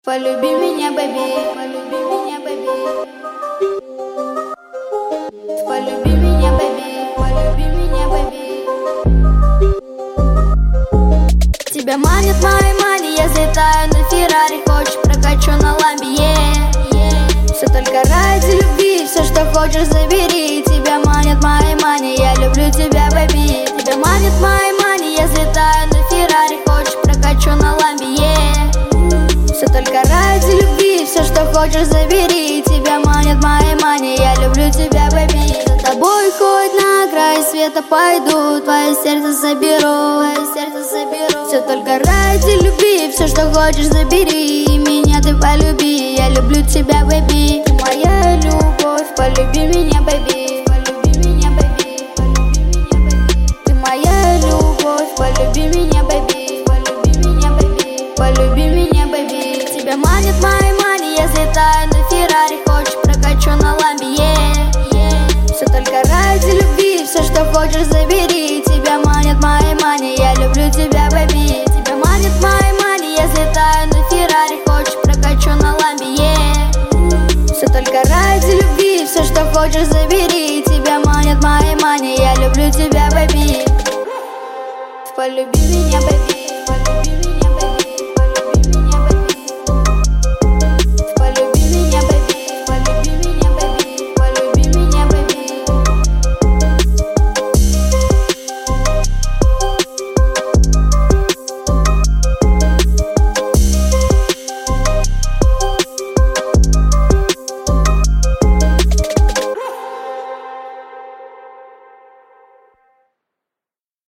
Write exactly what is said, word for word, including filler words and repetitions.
Полюби меня, бэби, полюби меня, бэби. Полюби меня, бэби, полюби меня, бэби. Тебя манит мои мани, я взлетаю на Феррари. Хочешь, прокачу на ламбе, yeah. Все только ради любви, все, что хочешь, забери. Тебя манит мои мани, я люблю тебя, бэби. Тебя манит мои мани, я взлетаю на Феррари. Хочешь, прокачу на ламбе, yeah. Все только ради любви, все, что хочешь, забери. Тебя манит мои мани, я люблю тебя, бэби. За тобой хоть на край света пойду, твое сердце заберу, твое сердце заберу. Все только ради любви, все, что хочешь, забери. Меня ты полюби, я люблю тебя, бэби. Ты моя любовь, полюби меня, бэби. Полюби меня, бэби, полюби меня, бэби. Ты моя любовь, полюби меня, бэби. Полюби меня, бэби, полюби меня, бэби. Тебя манит мои мани, я взлетаю на Феррари. Хочешь, прокачу на ламбе, yeah. Все только ради любви, все, что хочешь, забери. Тебя манит мои мани, я люблю тебя, бэби. Тебя манит мои мани, я взлетаю на Феррари. Хочешь, прокачу на ламбе, yeah. Все только ради любви, все, что хочешь, забери. Тебя манит мои мани, я люблю тебя, бэби. Полюби меня, бэби.